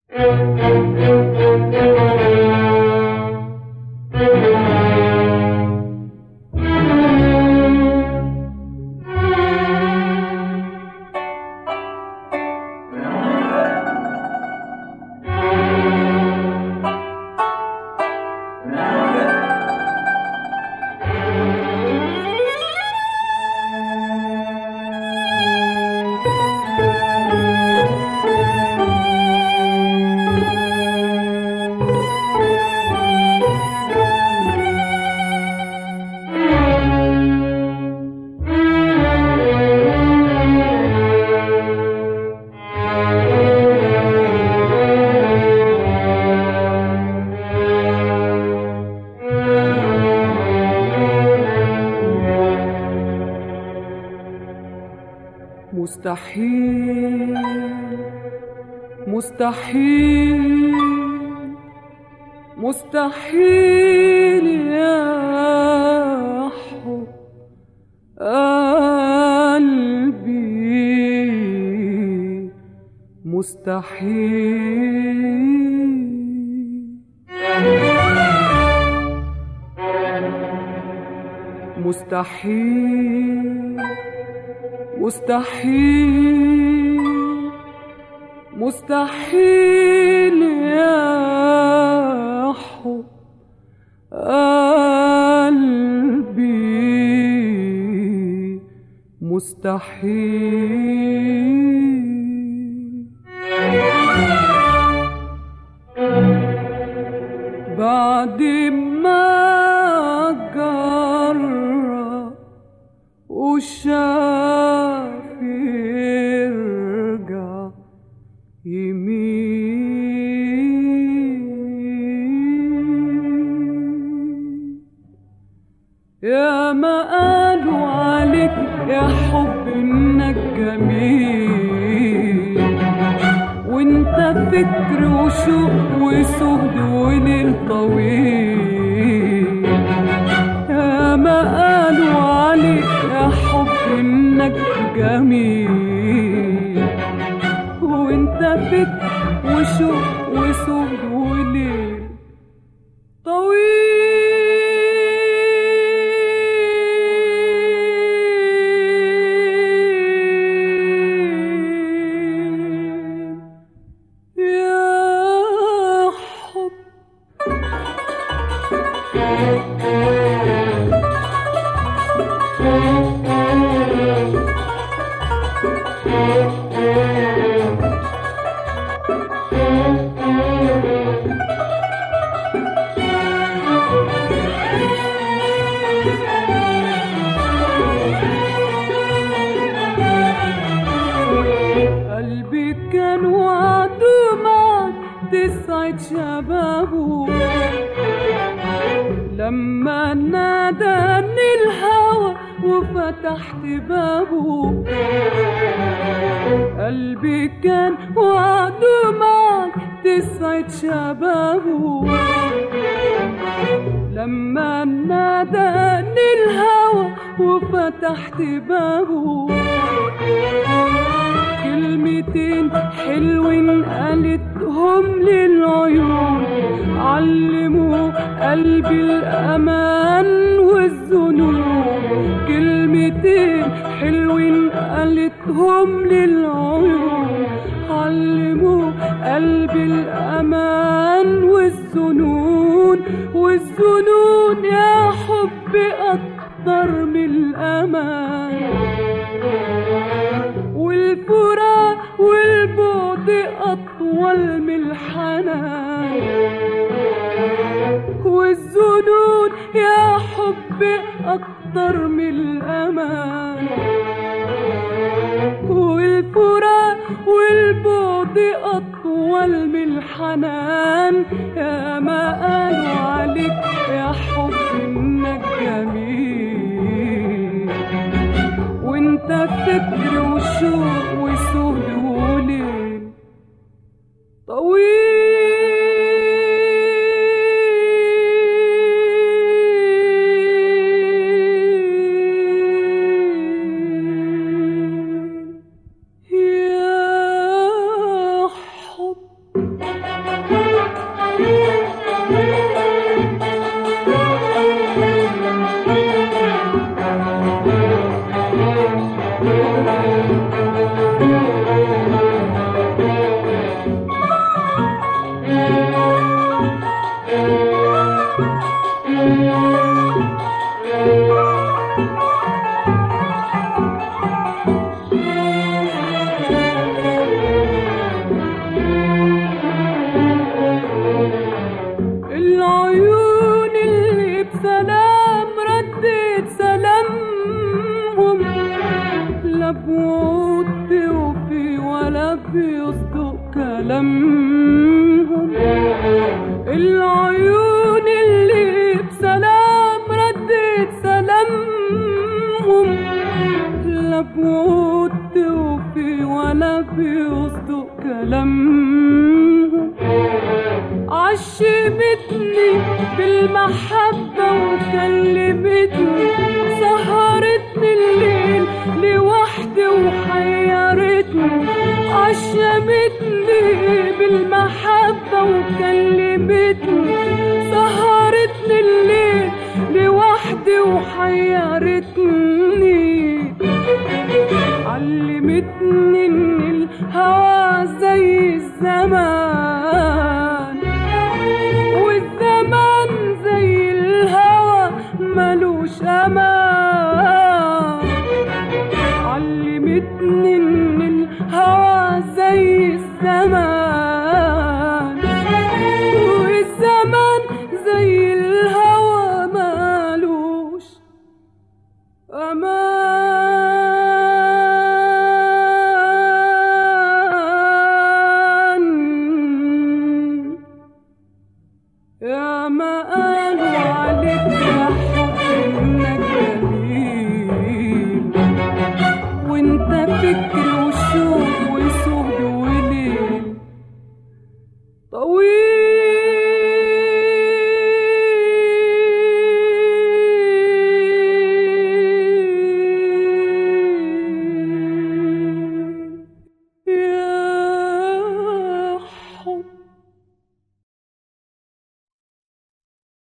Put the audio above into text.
مستحيل مستحيل مستحيل يا حب قلبي، مستحيل مستحيل مستحيل مستحيل يا حب قلبي، مستحيل. بعد ما جرب وشاف يرجع يمين، يا ما قالوا عليك يا حب انك جميل، وانت فكر وشوق وسهد وليل طويل، يا ما قالوا عليك يا حب انك جميل، وانت فكر وشوق وسهد وليل طويل. قلبي كان وعده معك تسعد شبابه، لما ناداني الهوى وفتحت بابه. قلبي كان وعده معك تسعد شبابه، لما ناداني الهوى وفتحت بابه. كلمتين حلوين قالتهم للعيون، علموا قلبي الأمان والذنوب. كلمتين حلوين قالتهم للعيون، علموا قلبي الأمان والذنون. والذنون يا حب أكتر من الأمان، والفراق والبعد أطول من الحنان. والذنون يا حب أكتر من الأمان، والفراق والبعد أطول من الحنان. يا ما قالوا عليك يا حب إنك جميل، وانت فكر وشوق وسهد وليل طويل. يا حب كلامهم. العيون اللي بسلام ردت سلامهم، لا بود وفي ولا بيصدق كلامهم. عشمتني بالمحبة وكلمتني، سهرتني الليل لوحدي وحيرتني. عشمتني بالمحبة وكلمتني،